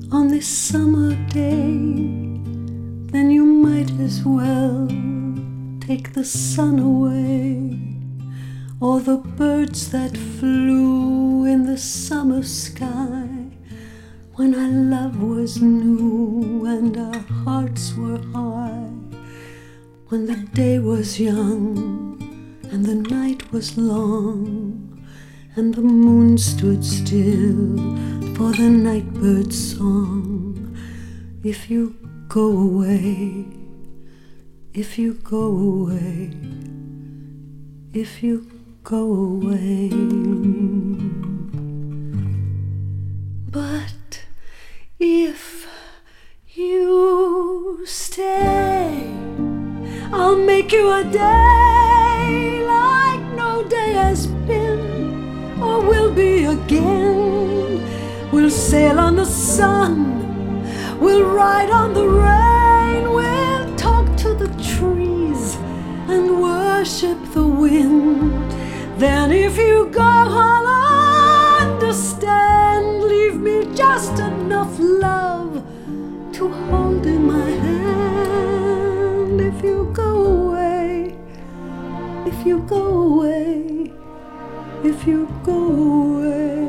on this summer day, then you might as well take the sun away, or the birds that flew in the summer sky, when our love was new and our hearts were high, when the day was young and the night was long, and the moon stood still for the nightbird's song. If you go away, if you go away, if you go away. But if you stay, I'll make you a day like no day has been or will be again. We'll sail on the sun, we'll ride on the rain, we'll talk to the trees and worship the wind. Then if you go, I'll understand. Leave me just enough love to hold in my hand. If you go away, if you go away, if you go away.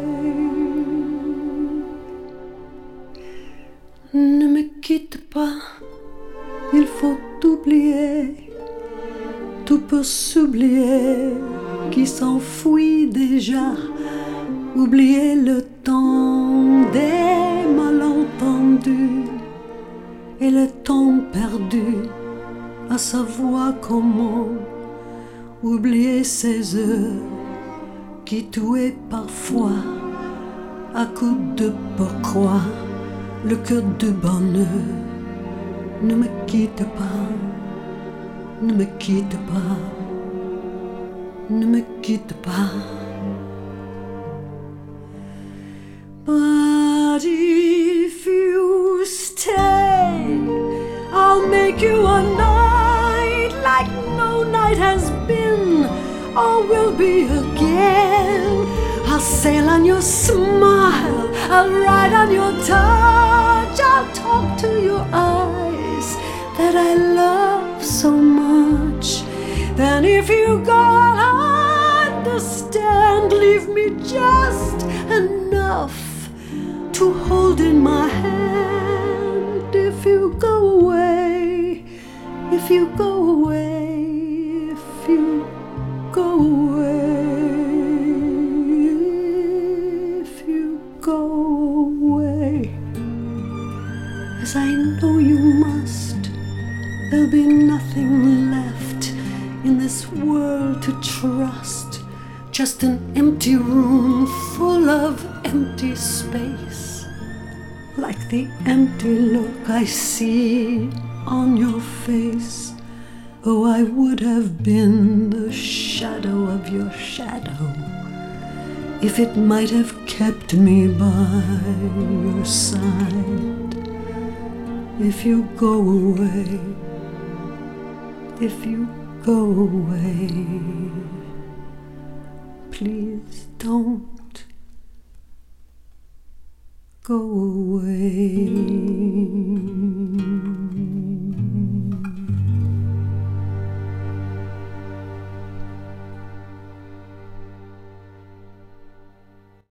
Ne me quitte pas, il faut oublier. Tout peut s'oublier qui s'enfuit déjà. Oublier le temps des malentendus et le temps perdu, à savoir comment. Oublier ces heures qui tuaient parfois à coups de pourquoi le cœur de bonheur. Ne me quitte pas, ne me quitte pas, ne me quitte pas. But if you stay, I'll make you a night like no night has been or will be again. I'll sail on your smile, I'll ride on your touch, I'll talk to your eyes that I love so much. Then if you go, I'll understand. Leave me just enough to hold in my hand. If you go away, if you go away, if you go away, if you go away, as I know you must, there'll be nothing left in this world to trust, just an empty room full of empty space, like the empty look I see on your face. Oh, I would have been the shadow of your shadow if it might have kept me by your side. If you go away, if you go away, please don't go away.